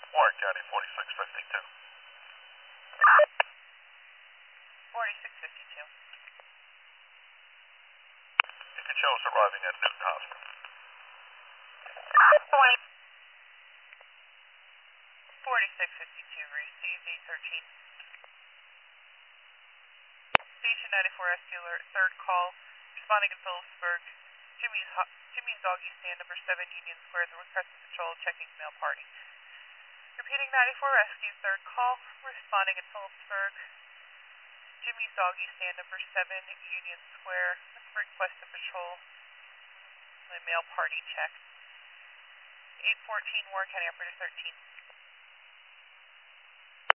Warren County, 4652. 4652. You can show us arriving at Newton Hospital. 4652, received 813. Station 94 SQ alert, third call, responding in Phillipsburg. Jimmy's Doggy Stand, number 7 Union Square, the requested patrol checking mail party. Repeating 94 Rescue, third call, responding in Phillipsburg. Jimmy's Doggy Stand, number 7 Union Square, with requested patrol, the mail party check. 814 Warren County Operator 13.